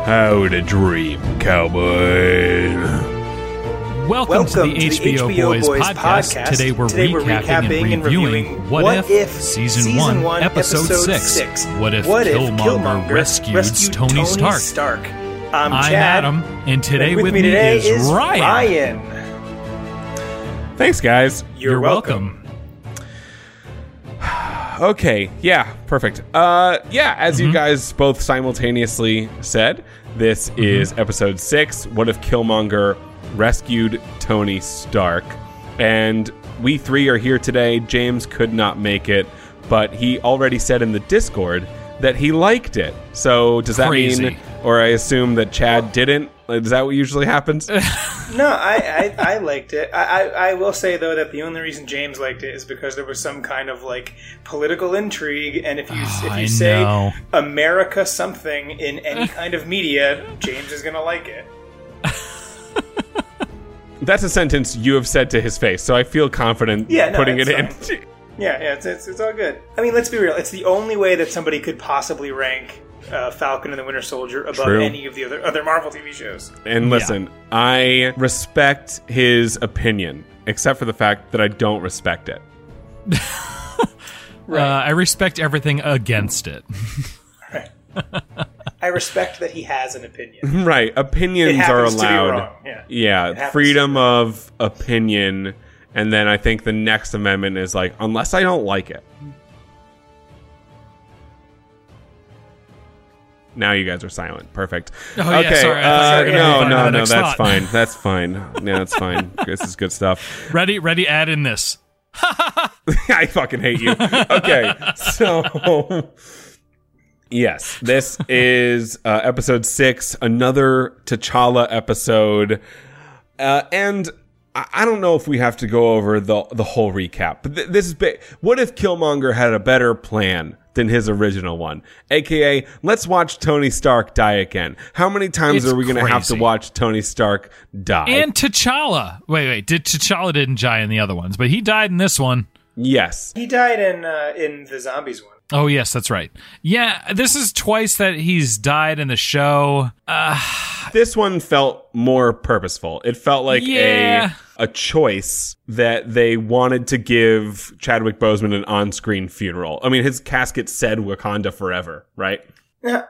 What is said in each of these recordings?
How to dream, cowboy. Welcome to the HBO Boys podcast. Today we're recapping and reviewing What If Season 1, Episode 6. What if Killmonger rescues Tony Stark? I'm Adam, and today with me is Ryan. Thanks, guys. You're welcome. Okay, yeah, perfect. As you guys both simultaneously said, this is Episode 6, What if Killmonger rescued Tony Stark. And we three are here today. James could not make it, but he already said in the Discord that he liked it. So does that mean, or I assume that Chad didn't? Is that what usually happens? No, I liked it. I will say, though, that the only reason James liked it is because there was some kind of, like, political intrigue, and if you say America something in any kind of media, James is going to like it. That's a sentence you have said to his face, so I feel confident putting it in. Yeah, it's all good. I mean, let's be real. It's the only way that somebody could possibly rank Falcon and the Winter Soldier above any of the other Marvel TV shows. And listen, I respect his opinion, except for the fact that I don't respect it. Right. I respect everything against it. Right. I respect that he has an opinion. Right. Opinions are allowed. To be wrong. Yeah. Freedom of opinion. And then I think the next amendment is like, unless I don't like it. Now you guys are silent. Perfect. Oh, okay. Yeah, sorry. No, that's fine. That's fine. Yeah, that's fine. This is good stuff. Ready, add in this. I fucking hate you. Okay, so... Yes, this is episode 6, another T'Challa episode. And I don't know if we have to go over the whole recap. But this is big. What if Killmonger had a better plan than his original one? AKA, let's watch Tony Stark die again. How many times are we going to have to watch Tony Stark die? And T'Challa. Wait. T'Challa didn't die in the other ones, but he died in this one. Yes. He died in the Zombies one. Oh, yes, that's right. Yeah, this is twice that he's died in the show. This one felt more purposeful. It felt like a choice that they wanted to give Chadwick Boseman an on-screen funeral. I mean, his casket said Wakanda Forever, right? Yeah.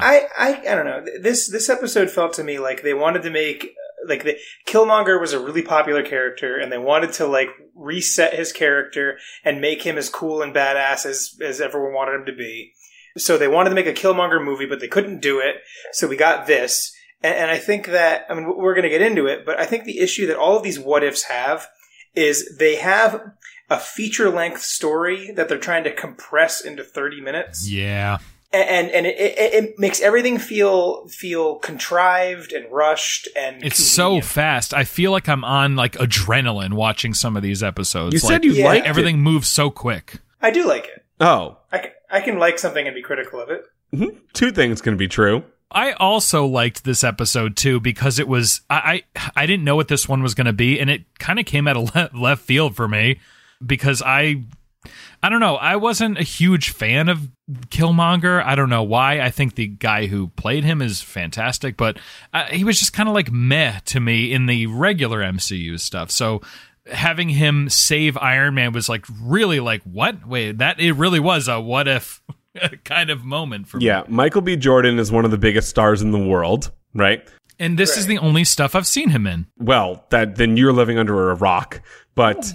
I don't know. This episode felt to me like they wanted to make... Killmonger was a really popular character, and they wanted to, like, reset his character and make him as cool and badass as everyone wanted him to be. So they wanted to make a Killmonger movie, but they couldn't do it. So we got this. And I think that, I mean, we're going to get into it, but I think the issue that all of these what-ifs have is they have a feature-length story that they're trying to compress into 30 minutes. Yeah. And it makes everything feel contrived and rushed, and it's so fast. I feel like I'm on like adrenaline watching some of these episodes. You said you liked everything moves so quick. I do like it. Oh, I can like something and be critical of it. Mm-hmm. Two things can be true. I also liked this episode too because it was I didn't know what this one was going to be, and it kind of came out of left field for me because I don't know. I wasn't a huge fan of Killmonger. I don't know why. I think the guy who played him is fantastic, but he was just kind of like meh to me in the regular MCU stuff. So having him save Iron Man was like really like, what? Wait, it really was a what if kind of moment for me. Yeah, Michael B. Jordan is one of the biggest stars in the world, right? And this is the only stuff I've seen him in. Well, then you're living under a rock, but...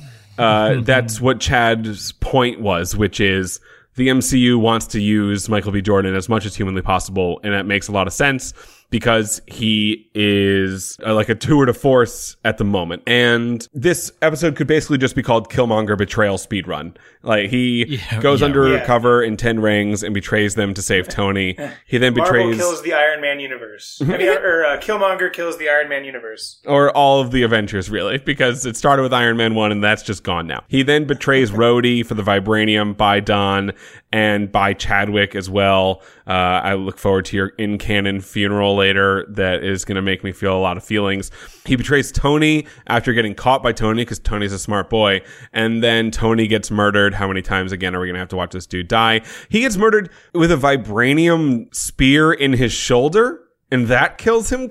that's what Chad's point was, which is the MCU wants to use Michael B. Jordan as much as humanly possible, and that makes a lot of sense because he is like a tour de force at the moment. And this episode could basically just be called Killmonger Betrayal Speedrun. Like, he goes under cover in 10 rings and betrays them to save Tony. He then betrays... Marvel kills the Iron Man universe. Killmonger kills the Iron Man universe. Or all of the Avengers, really, because it started with Iron Man 1 and that's just gone now. He then betrays Rhodey for the Vibranium by Don and by Chadwick as well. I look forward to your in-canon funeral later that is going to make me feel a lot of feelings. He betrays Tony after getting caught by Tony because Tony's a smart boy. And then Tony gets murdered. How many times again are we going to have to watch this dude die? He gets murdered with a vibranium spear in his shoulder. And that kills him, ?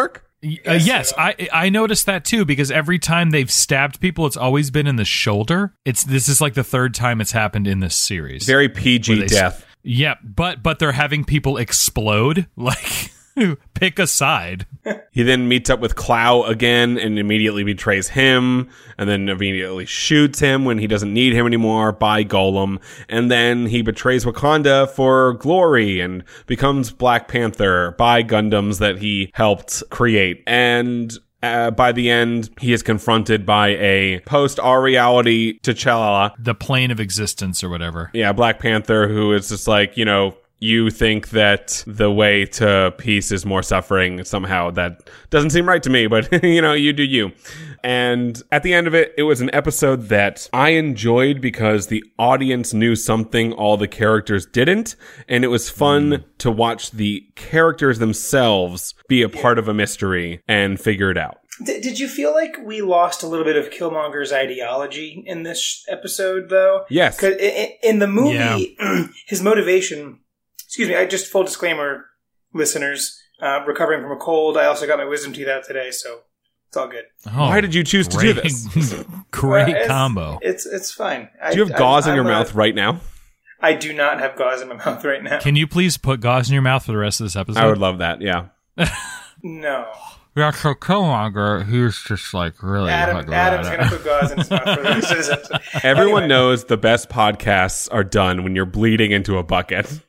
Yes, I noticed that too, because every time they've stabbed people, it's always been in the shoulder. This is like the third time it's happened in this series. Very PG death. Yeah, but they're having people explode. Like, pick a side. He then meets up with Clow again and immediately betrays him, and then immediately shoots him when he doesn't need him anymore by Golem. And then he betrays Wakanda for glory and becomes Black Panther by Gundams that he helped create. And by the end, he is confronted by a post-Our-Reality T'Challa. The plane of existence or whatever. Yeah, Black Panther, who is just like, you think that the way to peace is more suffering. Somehow that doesn't seem right to me, but you do you. And at the end of it, it was an episode that I enjoyed because the audience knew something all the characters didn't. And it was fun to watch the characters themselves be a part of a mystery and figure it out. Did you feel like we lost a little bit of Killmonger's ideology in this episode, though? Yes. 'Cause in the movie, his motivation... Excuse me, I just full disclaimer, listeners, recovering from a cold. I also got my wisdom teeth out today, so it's all good. Oh, why did you choose to do this? Great combo. It's fine. Do you have gauze in your mouth right now? I do not have gauze in my mouth right now. Can you please put gauze in your mouth for the rest of this episode? I would love that, yeah. No. Yeah, so Killmonger, he's just like really... Adam's going to put gauze in his mouth for the rest of this episode. Everyone knows the best podcasts are done when you're bleeding into a bucket.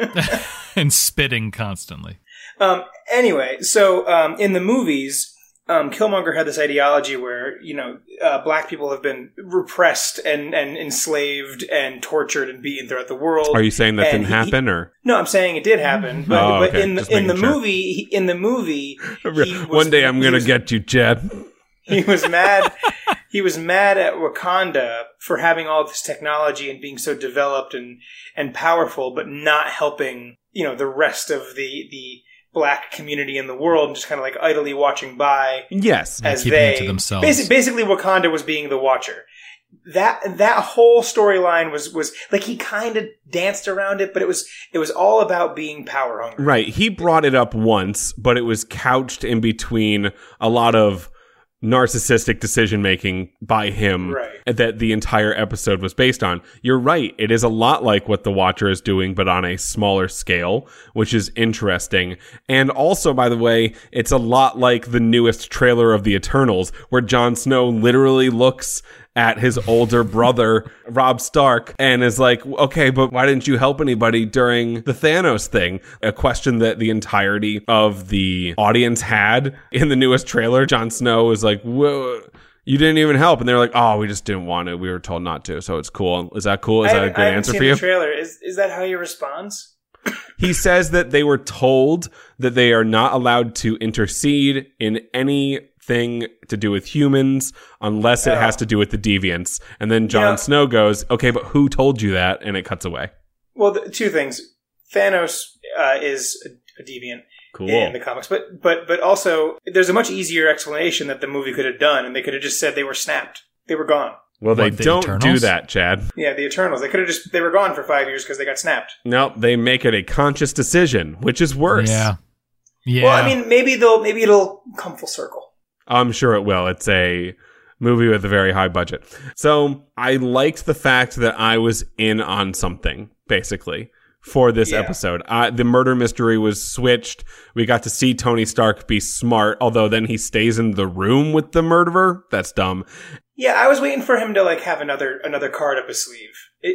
And spitting constantly. Anyway, so in the movies, Killmonger had this ideology where, black people have been repressed and enslaved and tortured and beaten throughout the world. Are you saying that didn't happen, or? No, I'm saying it did happen. But okay. in the movie, one day I'm going to get you, Chad. He was mad. He was mad at Wakanda for having all this technology and being so developed and powerful, but not helping, the rest of the black community in the world, and just kind of like idly watching by. Yes, as keeping it to themselves. Basically, Wakanda was being the Watcher. That whole storyline was like he kind of danced around it, but it was all about being power hungry. Right. He brought it up once, but it was couched in between a lot of narcissistic decision making by him that the entire episode was based on. You're right. It is a lot like what The Watcher is doing, but on a smaller scale, which is interesting. And also, by the way, it's a lot like the newest trailer of The Eternals, where Jon Snow literally looks at his older brother, Robb Stark, and is like, okay, but why didn't you help anybody during the Thanos thing? A question that the entirety of the audience had in the newest trailer. Jon Snow was like, whoa, you didn't even help. And they're like, oh, we just didn't want to. We were told not to, so it's cool. Is that cool? Is that a good answer for you? The trailer. Is that how he responds? He says that they were told that they are not allowed to intercede in anything to do with humans unless it has to do with the deviants. And then Jon Snow goes, okay, but who told you that? And it cuts away. Well, two things. Thanos is a deviant in the comics, but also there's a much easier explanation that the movie could have done, and they could have just said they were snapped. They were gone. Well, they don't do that, Chad. Yeah, the Eternals. They could have they were gone for 5 years because they got snapped. No, they make it a conscious decision, which is worse. Yeah. Well, I mean, maybe it'll come full circle. I'm sure it will. It's a movie with a very high budget. So I liked the fact that I was in on something, basically, for this episode. The murder mystery was switched. We got to see Tony Stark be smart, although then he stays in the room with the murderer. That's dumb. Yeah, I was waiting for him to have another card up his sleeve.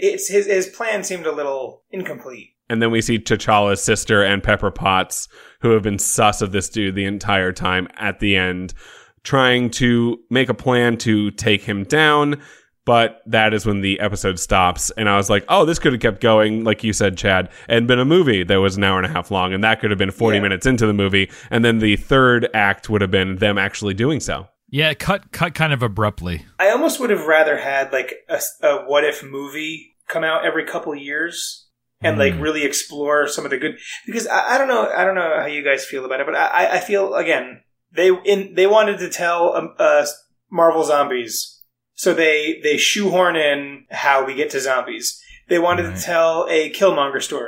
His plan seemed a little incomplete. And then we see T'Challa's sister and Pepper Potts, who have been sus of this dude the entire time, at the end, trying to make a plan to take him down. But that is when the episode stops. And I was like, oh, this could have kept going, like you said, Chad, and been a movie that was an hour and a half long. And that could have been 40 minutes into the movie. And then the third act would have been them actually doing so. Yeah, it cut kind of abruptly. I almost would have rather had a what if movie come out every couple of years and really explore some of the good, because I don't know how you guys feel about it, but I feel, again, they wanted to tell Marvel Zombies, so they shoehorn in how we get to zombies. They wanted to tell a Killmonger story,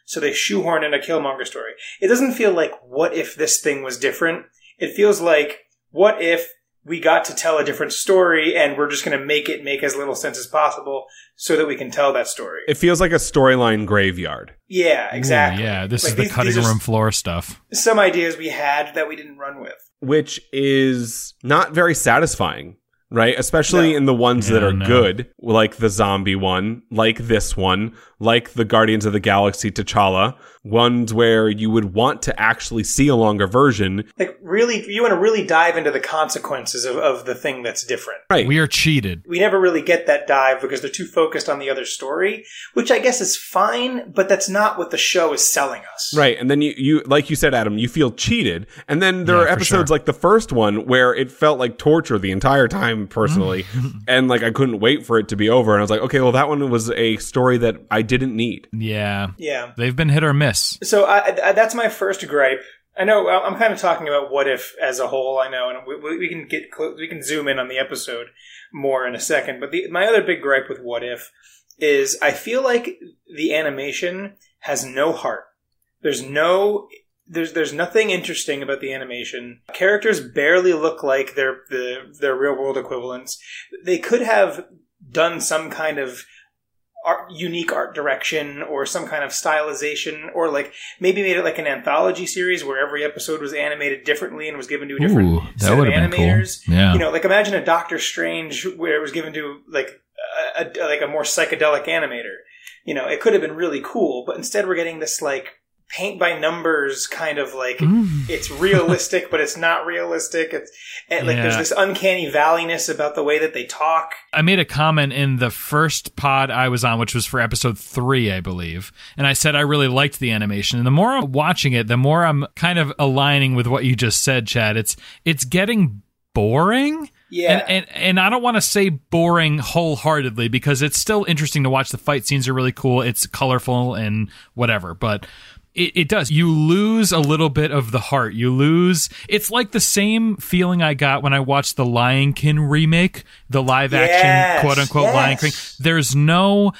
so they shoehorn in a Killmonger story. It doesn't feel like, what if this thing was different? It feels like, what if we got to tell a different story and we're just going to make it make as little sense as possible so that we can tell that story. It feels like a storyline graveyard. Yeah, exactly. Ooh, yeah, this is the cutting room floor stuff. Some ideas we had that we didn't run with. Which is not very satisfying, right? Especially in the ones that are good, like the zombie one, like this one, like the Guardians of the Galaxy T'Challa, ones where you would want to actually see a longer version. Like, really, you want to really dive into the consequences of the thing that's different. Right. We are cheated. We never really get that dive because they're too focused on the other story, which I guess is fine, but that's not what the show is selling us. Right. And then you like you said, Adam, you feel cheated. And then there are episodes like the first one where it felt like torture the entire time, personally. And like, I couldn't wait for it to be over. And I was like, okay, well, that one was a story that I didn't need. Yeah. Yeah. They've been hit or miss. So that's my first gripe. I know I'm kind of talking about What If as a whole. I know, and we can we can zoom in on the episode more in a second. But my other big gripe with What If is I feel like the animation has no heart. There's nothing interesting about the animation. Characters barely look like their real world equivalents. They could have done some kind of unique art direction or some kind of stylization, or like maybe made it like an anthology series where every episode was animated differently and was given to a different set of animators. Cool. Yeah. You know, like imagine a Doctor Strange where it was given to like a more psychedelic animator. You know, it could have been really cool, but instead we're getting this like paint by numbers kind of like it's realistic, but it's not realistic. It's like there's this uncanny valleyness about the way that they talk. I made a comment in the first pod I was on, which was for episode 3, I believe. And I said I really liked the animation. And the more I'm watching it, the more I'm kind of aligning with what you just said, Chad. It's getting boring. Yeah. And I don't want to say boring wholeheartedly because it's still interesting to watch. The fight scenes are really cool. It's colorful and whatever, but it does. You lose a little bit of the heart. It's like the same feeling I got when I watched the Lion King remake, the live action, quote unquote, Lion King. There's no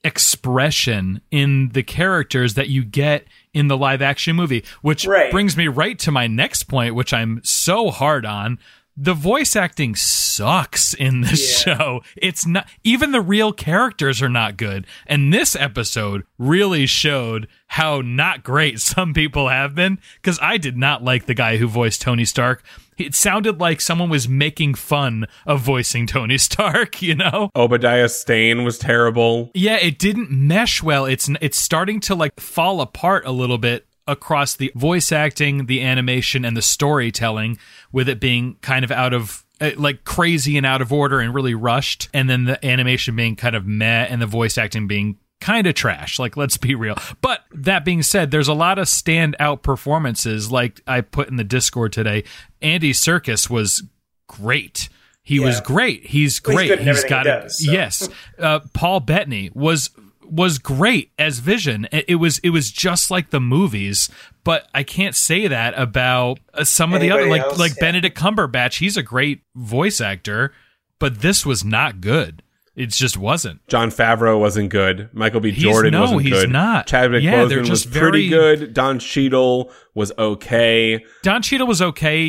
expression in the characters that you get in the live action movie, which brings me right to my next point, which I'm so hard on. The voice acting sucks in this show. It's not, even the real characters are not good. And this episode really showed how not great some people have been, because I did not like the guy who voiced Tony Stark. It sounded like someone was making fun of voicing Tony Stark, you know? Obadiah Stane was terrible. Yeah, it didn't mesh well. It's starting to like fall apart a little bit across the voice acting, the animation, and the storytelling, with it being kind of out of like crazy and out of order and really rushed, and then the animation being kind of meh and the voice acting being kind of trash. Like, let's be real. But that being said, there's a lot of standout performances. Like I put in the Discord today, Andy Serkis was great. He was great. He's great. He's got it. So. Yes. Paul Bettany was great as Vision. It was just like the movies, but I can't say that about some of the other, like Benedict Cumberbatch. He's a great voice actor, but this was not good. It just wasn't. Jon Favreau wasn't good. Michael B. Jordan wasn't good. He's not. Chadwick Boseman was pretty good. Don Cheadle was okay. Don Cheadle was okay,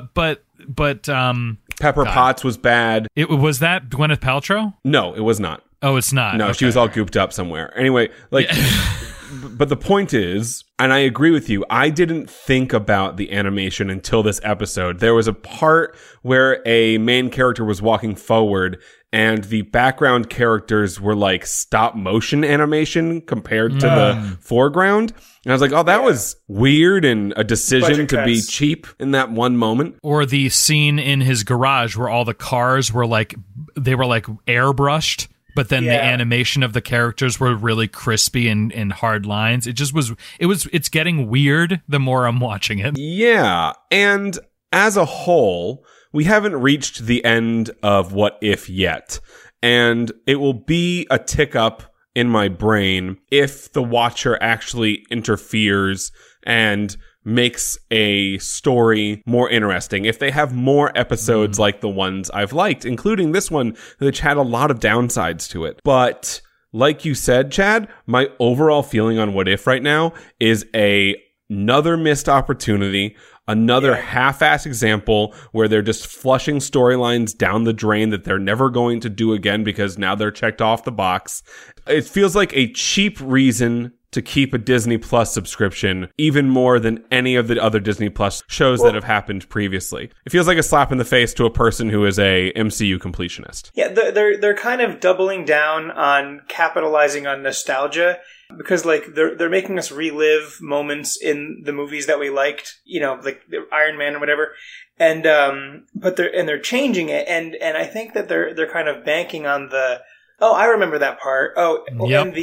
but Pepper Potts was bad. Was that Gwyneth Paltrow? No, it was not. Oh, it's not. No, okay. She was all gooped up somewhere. Anyway, like, but the point is, and I agree with you, I didn't think about the animation until this episode. There was a part where a main character was walking forward and the background characters were like stop motion animation compared to the foreground. And I was like, oh, that was weird and a decision to be cheap in that one moment. Or the scene in his garage where all the cars were like, they were like airbrushed. But then the animation of the characters were really crispy and hard lines. It just it's getting weird the more I'm watching it. Yeah. And as a whole, we haven't reached the end of What If yet. And it will be a tick up in my brain if the watcher actually interferes and makes a story more interesting. If they have more episodes like the ones I've liked, including this one, which had a lot of downsides to it. But like you said, Chad, my overall feeling on What If right now is another missed opportunity, another half-ass example where they're just flushing storylines down the drain that they're never going to do again because now they're checked off the box. It feels like a cheap reason to keep a Disney Plus subscription even more than any of the other Disney Plus shows that have happened previously. It feels like a slap in the face to a person who is a MCU completionist. Yeah, they're kind of doubling down on capitalizing on nostalgia because like they're making us relive moments in the movies that we liked, you know, like Iron Man or whatever. And but they're changing it and I think that they're kind of banking on the I remember that part. Yep.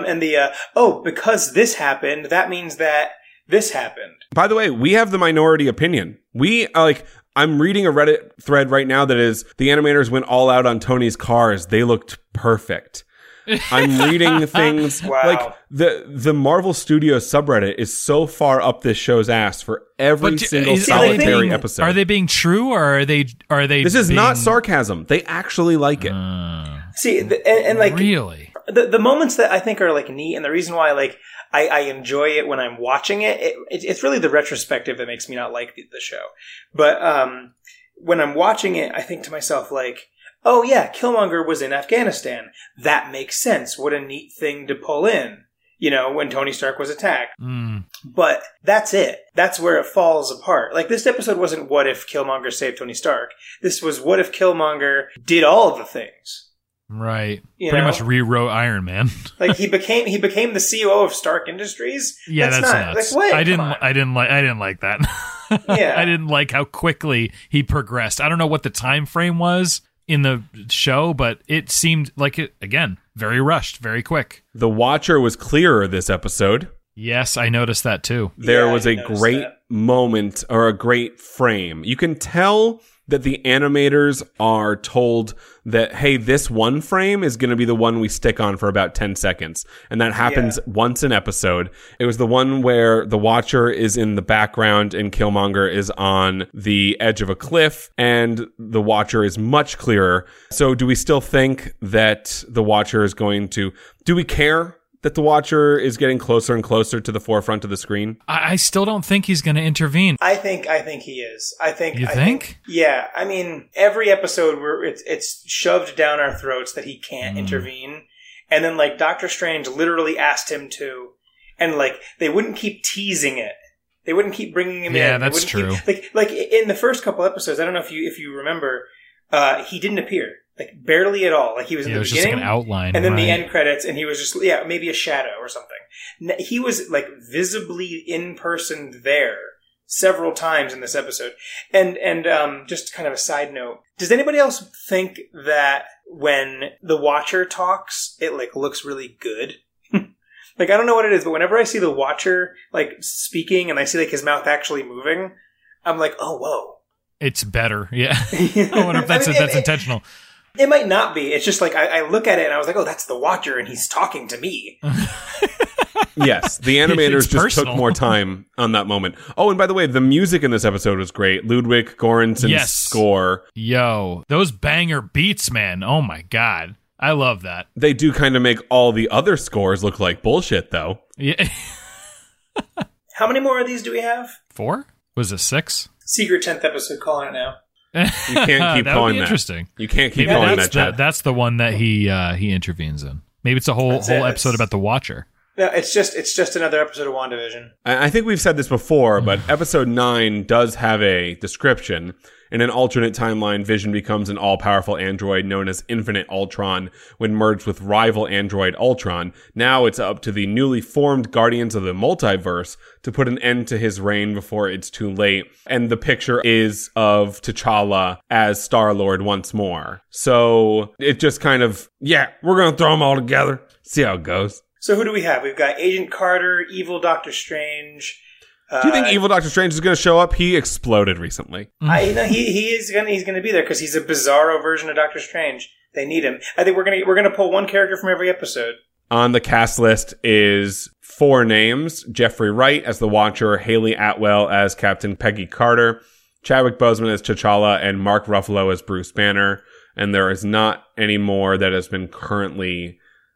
And because this happened, that means that this happened. By the way, we have the minority opinion. I'm reading a Reddit thread right now that is, the animators went all out on Tony's cars. They looked perfect. I'm reading things like the Marvel Studios subreddit is so far up this show's ass for every single solitary episode. Are they being true or are they? This is not sarcasm. They actually like it. See, and like really, the moments that I think are like neat, and the reason why like I enjoy it when I'm watching it's really the retrospective that makes me not like the show. But when I'm watching it, I think to myself like, oh yeah, Killmonger was in Afghanistan. That makes sense. What a neat thing to pull in, you know, when Tony Stark was attacked. But that's it. That's where it falls apart. Like, this episode wasn't what if Killmonger saved Tony Stark. This was what if Killmonger did all of the things. Right. Pretty much rewrote Iron Man. Like, he became the CEO of Stark Industries. Yeah, that's nuts. Like, what? I didn't like that. Yeah. I didn't like how quickly he progressed. I don't know what the time frame was in the show, but it seemed like it, again, very rushed, very quick. The Watcher was clearer this episode. Yes, I noticed that too. There was a great moment or a great frame. You can tell that the animators are told that, hey, this one frame is going to be the one we stick on for about 10 seconds. And that happens once an episode. It was the one where the Watcher is in the background and Killmonger is on the edge of a cliff, and the Watcher is much clearer. So do we still think that the Watcher is going to... Do we care that the Watcher is getting closer and closer to the forefront of the screen? I still don't think he's going to intervene. I think he is. You think? Yeah. I mean, every episode where it's shoved down our throats that he can't intervene. And then, like, Doctor Strange literally asked him to. And, like, they wouldn't keep teasing it. They wouldn't keep bringing him in. Yeah, that's true. Like, in the first couple episodes, I don't know if you remember, he didn't appear. Like, barely at all. Like, he was in the beginning. It was just like an outline. And then the end credits, and he was just, maybe a shadow or something. He was, like, visibly in person there several times in this episode. And just kind of a side note. Does anybody else think that when the Watcher talks, it, like, looks really good? Like, I don't know what it is, but whenever I see the Watcher, like, speaking, and I see, like, his mouth actually moving, I'm like, oh, whoa. It's better, yeah. I wonder if that's intentional. It might not be. It's just like I look at it and I was like, oh, that's the Watcher and he's talking to me. Yes, the animators just took more time on that moment. Oh, and by the way, the music in this episode was great. Ludwig Göransson's score. Yo, those banger beats, man. Oh my God. I love that. They do kind of make all the other scores look like bullshit, though. Yeah. How many more of these do we have? 4? Was it 6? Secret 10th episode, calling it now. You can't keep calling that. Interesting. You can't keep calling that, Chad. That's the one that he intervenes in. Maybe it's a whole episode about the Watcher. No, it's just another episode of WandaVision. I think we've said this before, but episode 9 does have a description. In an alternate timeline, Vision becomes an all-powerful android known as Infinite Ultron when merged with rival android Ultron. Now it's up to the newly formed Guardians of the Multiverse to put an end to his reign before it's too late. And the picture is of T'Challa as Star-Lord once more. So it just kind of, we're going to throw them all together. See how it goes. So who do we have? We've got Agent Carter, Evil Doctor Strange. Do you think Evil Doctor Strange is going to show up? He exploded recently. He's gonna be there because he's a bizarro version of Doctor Strange. They need him. I think we're gonna pull one character from every episode. On the cast list is 4 names: Jeffrey Wright as the Watcher, Haley Atwell as Captain Peggy Carter, Chadwick Boseman as T'Challa, and Mark Ruffalo as Bruce Banner. And there is not any more that has been currently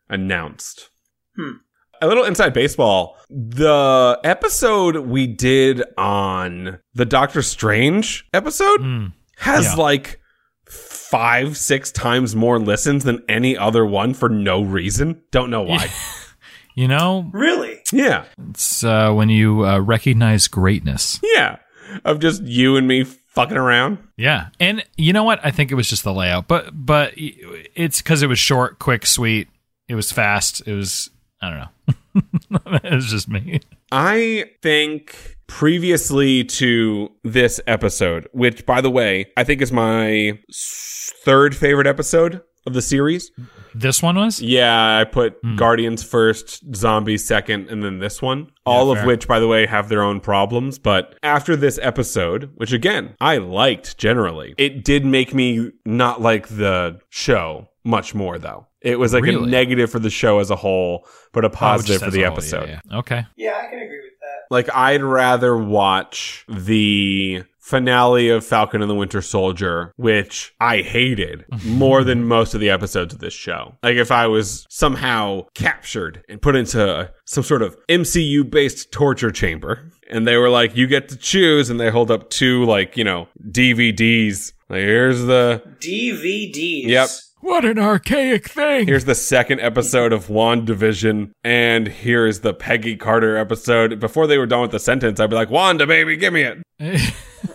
announced. A little inside baseball. The episode we did on the Doctor Strange episode has like 5-6 times more listens than any other one for no reason. Don't know why. You know? Really? Yeah. It's when you recognize greatness. Yeah. Of just you and me fucking around. Yeah. And you know what? I think it was just the layout. But it's because it was short, quick, sweet. It was fast. It was, I don't know. It was just me. I think previously to this episode, which, by the way, I think is my third favorite episode of the series. This one was? Yeah, I put Guardians first, Zombies second, and then this one. All of which, by the way, have their own problems. But after this episode, which again, I liked generally, it did make me not like the show much more, though. It was like a negative for the show as a whole, but a positive for the episode. Yeah. Okay. Yeah, I can agree with that. Like, I'd rather watch the finale of Falcon and the Winter Soldier, which I hated, more than most of the episodes of this show. Like, if I was somehow captured and put into some sort of MCU-based torture chamber, and they were like, you get to choose, and they hold up 2, like, you know, DVDs. Like, here's the... DVDs? Yep. What an archaic thing. Here's the second episode of WandaVision, and here's the Peggy Carter episode. Before they were done with the sentence, I'd be like, Wanda, baby, give me it.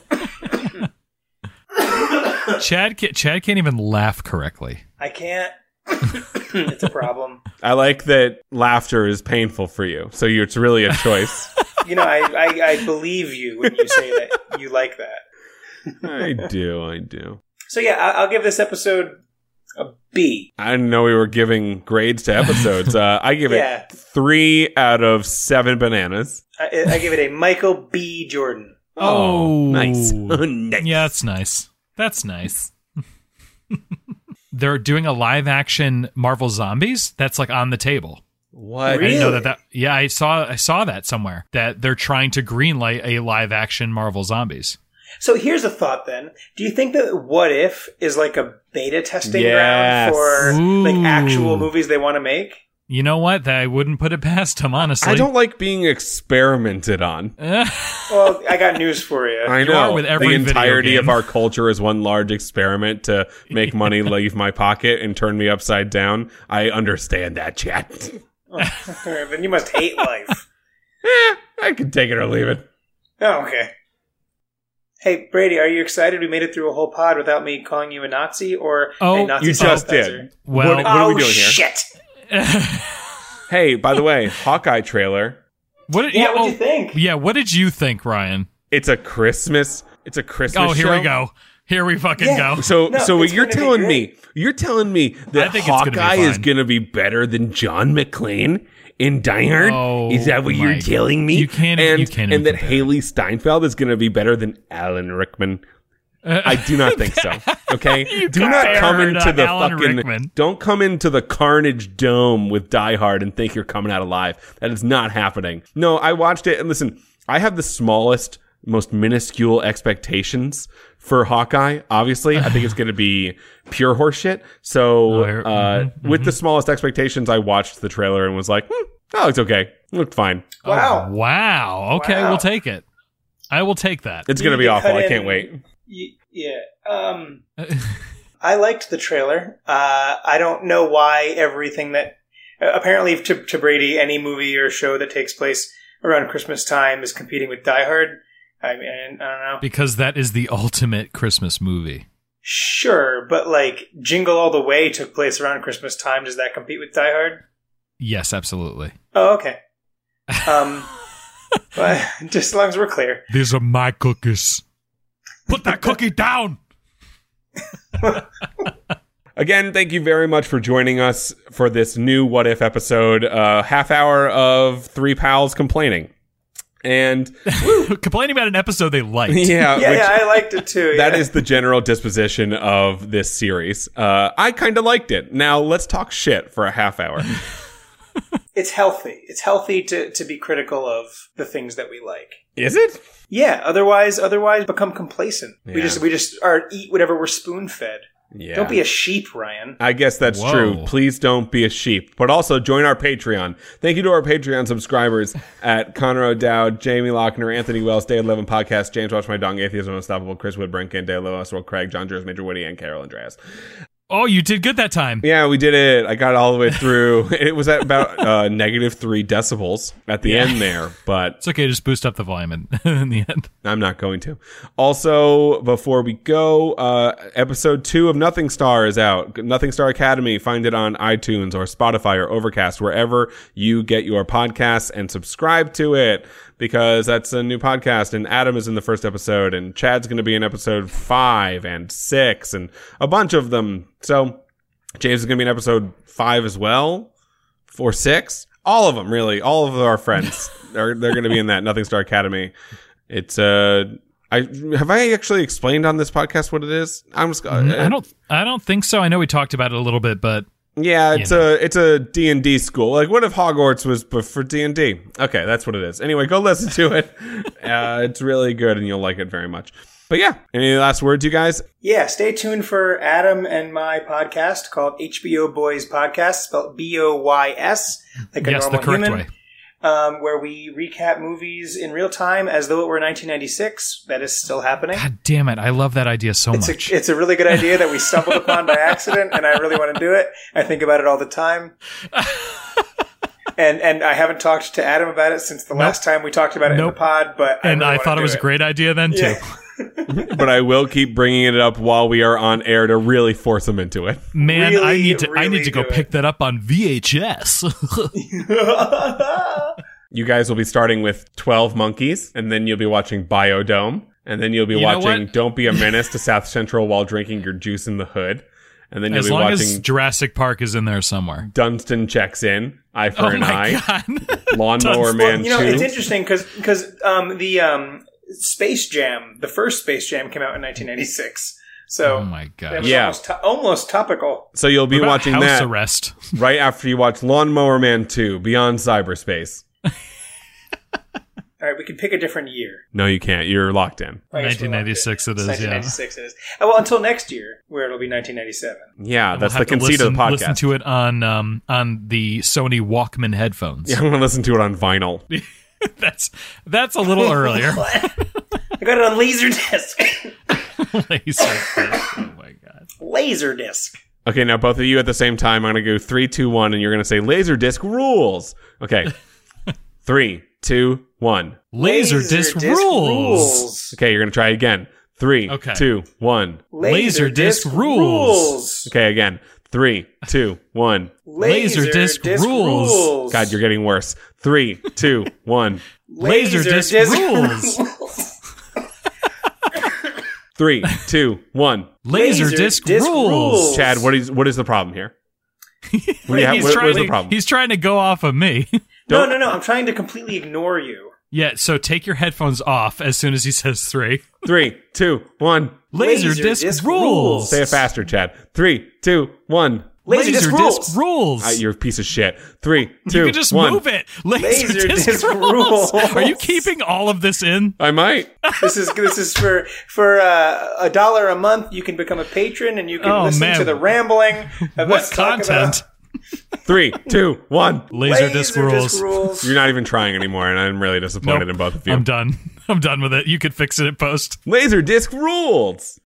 Chad can't even laugh correctly. I can't. It's a problem. I like that laughter is painful for you, so it's really a choice. You know, I believe you when you say that you like that. I do. So yeah, I'll give this episode a B. I didn't know we were giving grades to episodes. I give it 3 out of 7 bananas. I give it a Michael B. Jordan. Oh, nice. Nice. Yeah, that's nice. That's nice. They're doing a live action Marvel Zombies that's like on the table. What? Really? I didn't know that. Yeah, I saw that somewhere, that they're trying to greenlight a live action Marvel Zombies. So here's a thought then. Do you think that What If is like a beta testing ground for like actual movies they want to make? You know what? I wouldn't put it past them, honestly. I don't like being experimented on. Well, I got news for you. I know. You are with every the entirety video game. of our culture is one large experiment to make money leave my pocket and turn me upside down. I understand that, chat. Then you must hate life. I can take it or leave it. Oh, okay. Hey, Brady, are you excited we made it through a whole pod without me calling you a Nazi or a Nazi you just sympathizer? did. Well, what are we doing here? Shit. Hey, by the way, Hawkeye trailer. What'd you think? Yeah, what did you think, Ryan? It's a Christmas Oh, here show. we go. Here we fucking go. So what you're telling me that Hawkeye is going to be better than John McClane in Die Hard? Oh, is that what you're telling me? You can't and that Haley Steinfeld is going to be better than Alan Rickman? I do not think so. Okay, do not come into the fucking. Rickman. Don't come into the Carnage Dome with Die Hard and think you're coming out alive. That is not happening. No, I watched it and listen. I have the smallest, most minuscule expectations for Hawkeye. Obviously, I think it's going to be pure horseshit. So, with the smallest expectations, I watched the trailer and was like, "Oh, it's okay. It looked fine." Wow. Wow. Okay, we'll take it. I will take that. It's going to be awful. I can't wait. Yeah. I liked the trailer. I don't know why everything that apparently to Brady, any movie or show that takes place around Christmas time is competing with Die Hard. I mean, I don't know. Because that is the ultimate Christmas movie. Sure, but like Jingle All the Way took place around Christmas time. Does that compete with Die Hard? Yes, absolutely. Oh, okay. But just as long as we're clear. These are my cookies. Put that cookie down. Again, thank you very much for joining us for this new What If episode. Half hour of 3 pals complaining. And complaining about an episode they liked. Yeah, I liked it too. That is the general disposition of this series. I kind of liked it. Now let's talk shit for a half hour. It's healthy. It's healthy to be critical of the things that we like. Is it? Yeah. Otherwise become complacent. Yeah. We just eat whatever we're spoon fed. Yeah. Don't be a sheep, Ryan. I guess that's Whoa. true. Please don't be a sheep. But also join our Patreon. Thank you to our Patreon subscribers at Connor O'Dowd, Jamie Lochner, Anthony Wells, Day 11 Podcast, James Watch My Dong, Atheism Unstoppable, Chris Woodbrinkin, Day Low, Oswald Craig, John Jers, Major Woody, and Carol Andreas. Oh, you did good that time. Yeah, we did it. I got it all the way through. It was at about -3 decibels at the end there, but It's okay, just boost up the volume in the end. I'm not going to. Also, before we go, episode 2 of Nothing Star is out. Nothing Star Academy. Find it on iTunes or Spotify or Overcast, wherever you get your podcasts, and subscribe to it because that's a new podcast. And Adam is in the first episode, and Chad's going to be in episode 5 and 6 and a bunch of them. So James is going to be in episode 5 as well, 4, 6. All of them, really. All of our friends they're going to be in that Nothing Star Academy. It's have I actually explained on this podcast what it is? I don't think so. I know we talked about it a little bit, but yeah, it's a D&D school. Like, what if Hogwarts was for D&D? Okay, that's what it is. Anyway, go listen to it. It's really good, and you'll like it very much. But yeah, any last words, you guys? Yeah, stay tuned for Adam and my podcast called HBO Boys Podcast, spelled BOYS, like a yes, normal the correct human. way. Where we recap movies in real time as though it were 1996. That is still happening. God damn it. I love that idea so much. It's a really good idea that we stumbled upon by accident, and I really want to do it. I think about it all the time. And I haven't talked to Adam about it since the last time we talked about it in the pod. But I thought it was a great idea then, too. But I will keep bringing it up while we are on air to really force them into it. Man, Really, I need to go pick that up on VHS. You guys will be starting with 12 Monkeys, and then you'll be watching Biodome, and then you'll be watching Don't Be a Menace to South Central while drinking your juice in the hood. And then you'll As be long watching as Jurassic Park is in there somewhere. Dunstan Checks In, Eye for an Eye, God. Lawnmower Man 2. It's interesting because the Space Jam, the first Space Jam, came out in 1996. So, oh my God. Yeah. almost topical. So you'll be watching House that Arrest? right after you watch Lawnmower Man 2, Beyond Cyberspace. All right, we can pick a different year. No, you can't. You're locked in. 1996 it is, 1996 it is. Well, until next year, where it'll be 1997. Yeah, that's We'll the have to conceit of the podcast. Listen to it on the Sony Walkman headphones. Yeah, I'm going to listen to it on vinyl. That's a little earlier. I got it on Laserdisc. Laserdisc. Oh my God. Laserdisc. Okay, now both of you at the same time. I'm going to go 3, 2, 1, and you're going to say Laserdisc rules. Okay. 3, 2, 1. Laserdisc rules. Okay, you're going to try again. 3, 2, 1. Laserdisc rules. Okay, again. 3, 2, 1. Laserdisc rules. God, you're getting worse. 3, 2, 1. Laserdisc rules. 3, 2, 1. Laserdisc rules. Chad, what is the problem here? What is the problem? He's trying to go off of me. No. I'm trying to completely ignore you. Yeah, so take your headphones off as soon as he says 3. 3, 2, 1. Laserdisc rules. Say it faster, Chad. 3, 2, 1. Laserdisc rules. You're a piece of shit. 3, 2, 1. You can just move it. Laserdisc rules. Are you keeping all of this in? I might. This is for $1 a month. You can become a patron and you can listen to the rambling of what us talk content? about 3, 2, 1. Laserdisc rules. You're not even trying anymore, and I'm really disappointed in both of you. I'm done. I'm done with it. You could fix it at post. Laserdisc rules.